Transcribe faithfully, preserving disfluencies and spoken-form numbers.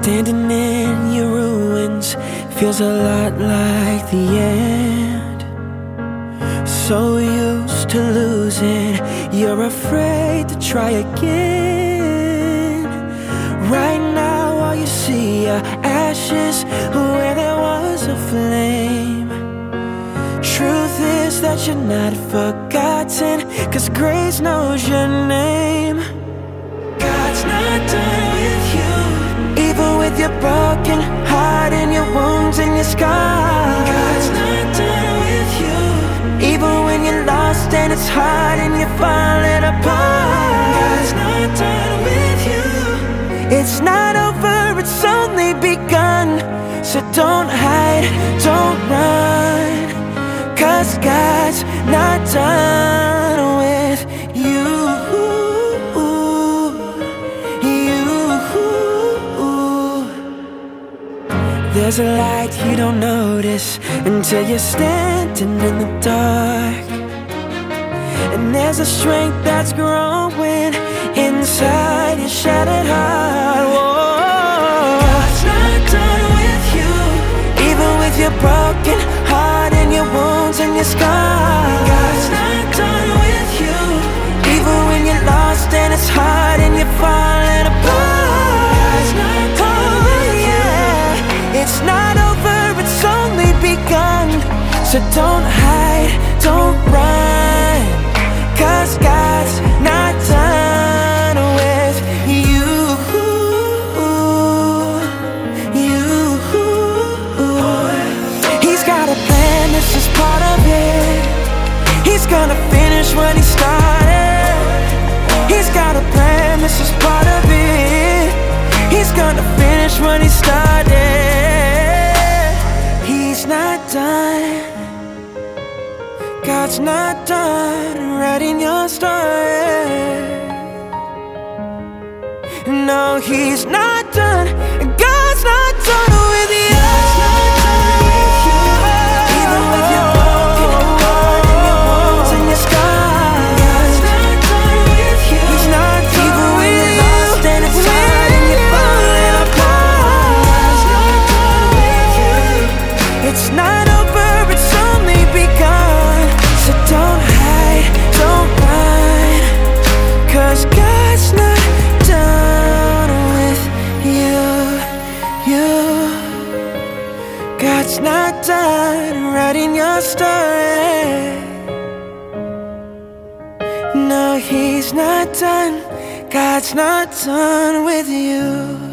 Standing in your ruins feels a lot like the end. So used to losing, you're afraid to try again. Right now all you see are ashes where there was a flame. Truth is that you're not forgotten, 'cause grace knows your name. God's not done with you, even with your broken heart and your wounds and your scars. God's not done with you, even when you're lost and it's hard and you're falling apart. God's not done with you. It's not over, it's only begun. So don't hide, don't run, 'cause God's not done with you. There's a light you don't notice until you're standing in the dark. And there's a strength that's growing inside your shattered heart. Whoa. God's not done with you, even with your broken heart and your wounds and your scars. God's not done with you, even when you're lost and it's hard and you're falling apart. God's not done with you. It's not over, it's only begun. So don't hide, don't run, 'cause God's not done with you. You. He's got a plan, this is part of it. He's gonna finish what he started. He's got a plan, this is part of it. He's gonna finish what he started. He's not done. God's not done writing your story. No, he's not done. God's not done with you. God's not done with you, even with your broken heart and your wounds and your scars. God's not done with you. He's not done even when you're lost and it's hard and you're falling apart. God's not done with you. It's not over, it's only begun. So don't hide, don't run, 'cause God's not done with you. You. God's not done writing your story. No, he's not done. God's not done with you.